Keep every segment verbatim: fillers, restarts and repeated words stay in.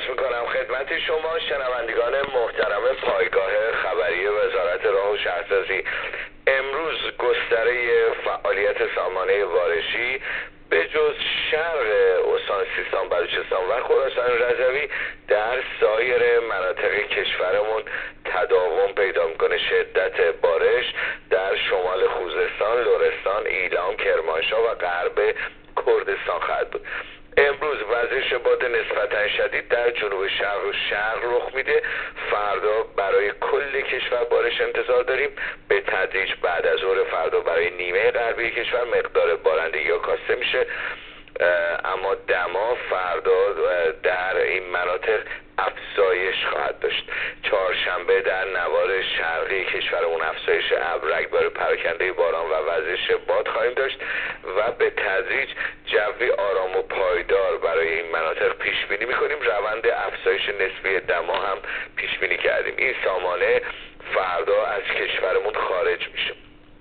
عرض میکنم خدمت شما شنوندگان محترم پایگاه خبری وزارت راه و شهرسازی. امروز گستره فعالیت سامانه وارشی به جز شرق استان سیستان، بلوچستان و خراسان رضوی در سایر مناطق کشورمون تداوم پیدا میکنه. شدت بارش در شمال خوزستان، لرستان، ایلام، کرمانشاه و غرب کردستان خواهد بود. امروز وزش باد نسبتا شدید در جنوب شرق و شرق رخ میده. فردا برای کل کشور بارش انتظار داریم. به تدریج بعد از ظهر فردا برای نیمه غربی کشور مقدار بارندگی ها کاسته میشه، اما دما فردا در این مناطق افزایش خواهد داشت. چهارشنبه در نوار شرقی کشورمون افزایش ابر، رگبار پراکنده باران و وزش باد خواهیم داشت و به تدریج جوی آرام و پایدار برای این مناطق پیش بینی می‌کنیم. روند افزایش نسبی دما هم پیش بینی کردیم. این سامانه فردا از کشورمون خارج میشه.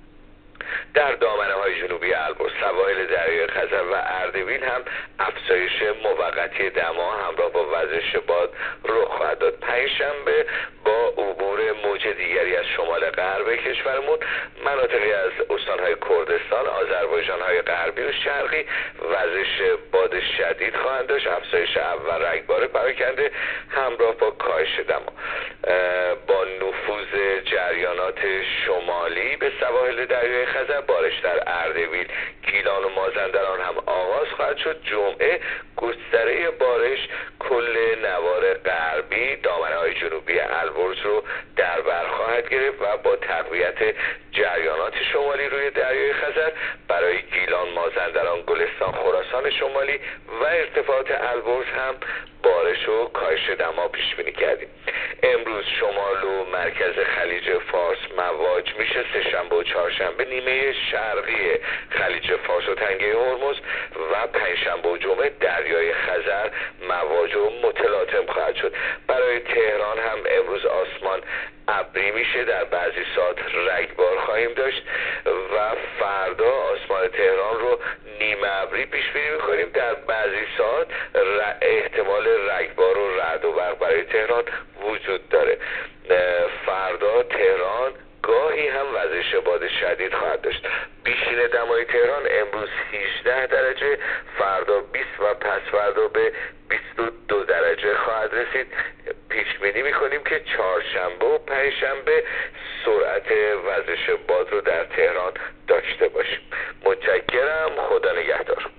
در دامنه های جنوبی البرز، سواحل دریای خزر و اردبیل هم افزایش موقتی دما همراه با وزش باد رخ خواهد داد. پنجشنبه با عبور موج دیگری از شمال غرب کشورمون، مناطقی از استانهای کردستان، آذربایجان‌های غربی و شرقی وزش باد شدید خواهند داشت. افزایش ابر و رگبار پراکنده همراه با کاهش دما. با نفوذ جریانات شمالی به سواحل دریای خزر، بارش در اردبیل، گیلان و مازندران هم آغاز خواهد شد. جمعه گستره بارش کل نوار غربی، دامنه‌های جنوبی البرز رو در بر خواهد گرفت و با تقویت جریانات شمالی روی دریای خزر برای گیلان، مازندران، گلستان، خراسان شمالی و ارتفاعات البرز هم بارش و کاهش دما پیش بینی کردیم. امروز شمال و مرکز خلیج فارس مواج میشه. سه‌شنبه و چهارشنبه نیمه شرقی خلیج فارس و تنگه هرمز و پنجشنبه و جمعه دریای خزر مواج و متلاطم خواهد شد. برای تهران هم امروز آسمان ابری میشه. در بعضی ساعت رگبار خواهیم داشت و فردا آسمان تهران رو نیمه ابری پیش بینی میکنیم. در بعضی ساعت احتمال رگبار و رعد و برق برای تهران وجود داره. فردا تهران گاهی هم وزش باد شدید خواهد داشت. بیشین دمای تهران امروز هجده درجه، فردا بیست و پس فردا به بیست و دو درجه خواهد رسید. پیش بینی میکنیم که چهارشنبه و پنجشنبه سرعت وزش باد رو در تهران داشته باشیم. متشکرم. خدا نگهدار.